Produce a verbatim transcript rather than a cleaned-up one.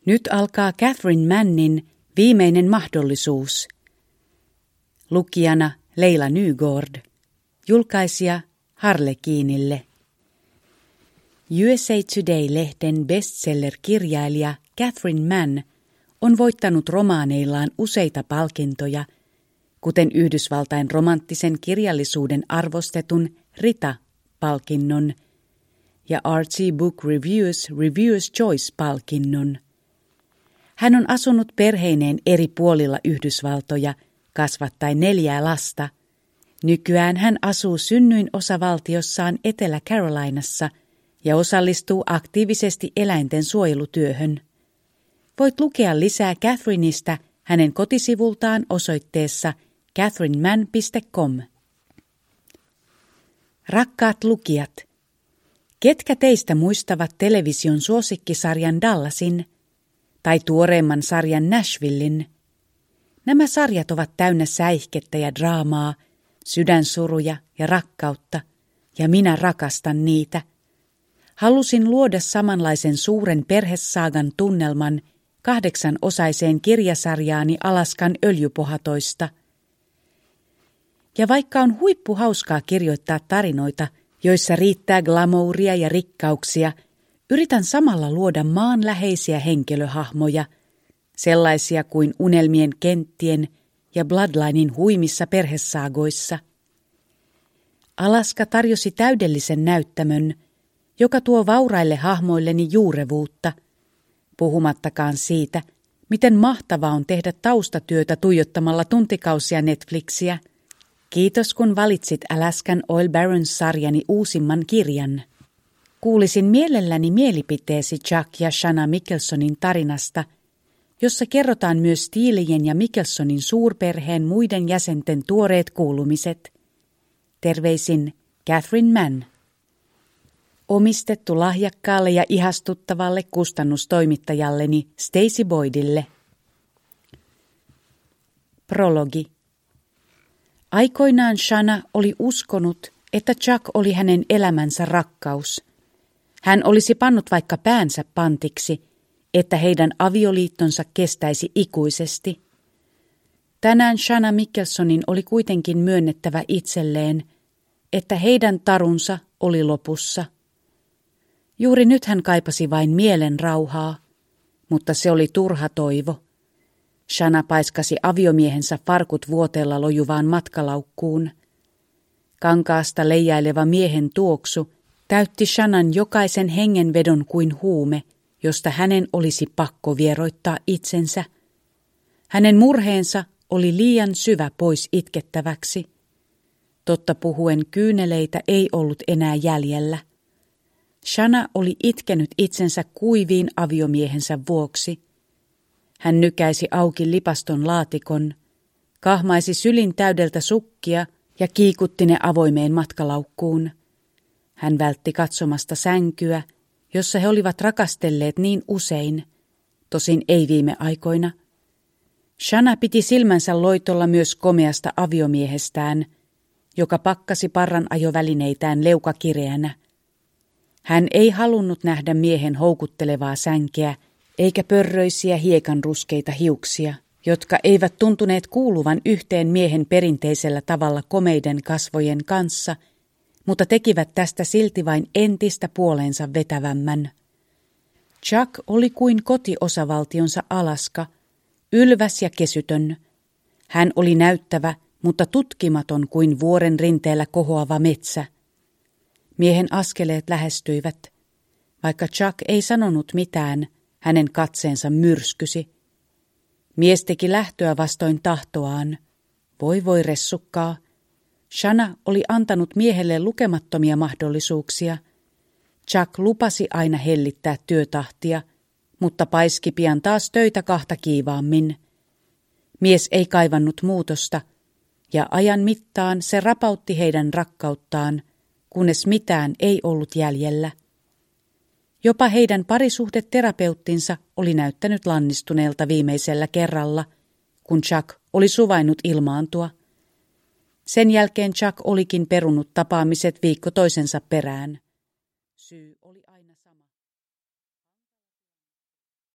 Nyt alkaa Catherine Mannin viimeinen mahdollisuus. Lukijana Leila Nygård. Julkaisija Harlekiinille. U S A Today-lehden bestseller-kirjailija Catherine Mann on voittanut romaaneillaan useita palkintoja, kuten Yhdysvaltain romanttisen kirjallisuuden arvostetun Rita-palkinnon ja Artsy Book Reviews Reviewer's Choice-palkinnon. Hän on asunut perheineen eri puolilla Yhdysvaltoja, kasvattaen neljää lasta. Nykyään hän asuu synnyin-osavaltiossaan Etelä-Carolinassa ja osallistuu aktiivisesti eläinten suojelutyöhön. Voit lukea lisää Catherineista hänen kotisivultaan osoitteessa catherine mann piste com. Rakkaat lukijat, ketkä teistä muistavat television suosikkisarjan Dallasin tai tuoreemman sarjan Nashvillein? Nämä sarjat ovat täynnä säihkettä ja draamaa, sydänsuruja ja rakkautta, ja minä rakastan niitä. Halusin luoda samanlaisen suuren perhesaagan tunnelman kahdeksanosaiseen kirjasarjaani Alaskan öljypohatoista. Ja vaikka on huippuhauskaa kirjoittaa tarinoita, joissa riittää glamouria ja rikkauksia, yritän samalla luoda maanläheisiä henkilöhahmoja, sellaisia kuin unelmien kenttien ja Bloodlinein huimissa perhesaagoissa. Alaska tarjosi täydellisen näyttämön, joka tuo vauraille hahmoilleni juurevuutta, puhumattakaan siitä, miten mahtavaa on tehdä taustatyötä tuijottamalla tuntikausia Netflixiä. Kiitos kun valitsit Alaskan Oil Barons-sarjani uusimman kirjan. Kuulisin mielelläni mielipiteesi Chuck ja Shanna Mickelsonin tarinasta, jossa kerrotaan myös Steelejen ja Mickelsonin suurperheen muiden jäsenten tuoreet kuulumiset. Terveisin Catherine Mann. Omistettu lahjakkaalle ja ihastuttavalle kustannustoimittajalleni Stacey Boydille. Prologi. Aikoinaan Shanna oli uskonut, että Chuck oli hänen elämänsä rakkaus. Hän olisi pannut vaikka päänsä pantiksi, että heidän avioliittonsa kestäisi ikuisesti. Tänään Shanna Mickelsonin oli kuitenkin myönnettävä itselleen, että heidän tarunsa oli lopussa. Juuri nyt hän kaipasi vain mielen rauhaa, mutta se oli turha toivo. Shanna paiskasi aviomiehensä farkut vuoteella lojuvaan matkalaukkuun. Kankaasta leijaileva miehen tuoksu täytti Shannan jokaisen hengenvedon kuin huume, josta hänen olisi pakko vieroittaa itsensä. Hänen murheensa oli liian syvä pois itkettäväksi. Totta puhuen kyyneleitä ei ollut enää jäljellä. Shanna oli itkenyt itsensä kuiviin aviomiehensä vuoksi. Hän nykäisi auki lipaston laatikon, kahmaisi sylin täydeltä sukkia ja kiikutti ne avoimeen matkalaukkuun. Hän vältti katsomasta sänkyä, jossa he olivat rakastelleet niin usein, tosin ei viime aikoina. Shanna piti silmänsä loitolla myös komeasta aviomiehestään, joka pakkasi parran ajovälineitään leukakireänä. Hän ei halunnut nähdä miehen houkuttelevaa sänkeä eikä pörröisiä hiekanruskeita hiuksia, jotka eivät tuntuneet kuuluvan yhteen miehen perinteisellä tavalla komeiden kasvojen kanssa, mutta tekivät tästä silti vain entistä puoleensa vetävämmän. Chuck oli kuin kotiosavaltionsa Alaska, ylväs ja kesytön. Hän oli näyttävä, mutta tutkimaton kuin vuoren rinteellä kohoava metsä. Miehen askeleet lähestyivät. Vaikka Chuck ei sanonut mitään, hänen katseensa myrskysi. Mies teki lähtöä vastoin tahtoaan. Voi voi ressukkaa. Shanna oli antanut miehelle lukemattomia mahdollisuuksia. Chuck lupasi aina hellittää työtahtia, mutta paiski pian taas töitä kahta kiivaammin. Mies ei kaivannut muutosta, ja ajan mittaan se rapautti heidän rakkauttaan, kunnes mitään ei ollut jäljellä. Jopa heidän parisuhdeterapeuttinsa oli näyttänyt lannistuneelta viimeisellä kerralla, kun Chuck oli suvainnut ilmaantua. Sen jälkeen Chuck olikin perunut tapaamiset viikko toisensa perään. Syy